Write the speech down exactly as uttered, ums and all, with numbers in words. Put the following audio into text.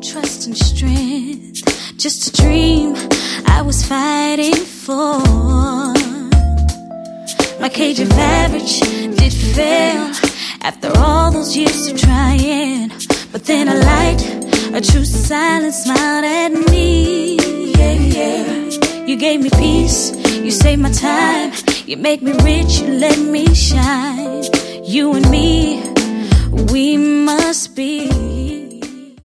trust and strength, just a dream I was fighting for. My cage of average did fail after all those years of trying. But then a light, a true silence smiled at me. Yeah, yeah. You gave me peace, you saved my time, you make me rich, you let me shine. You and me, we must be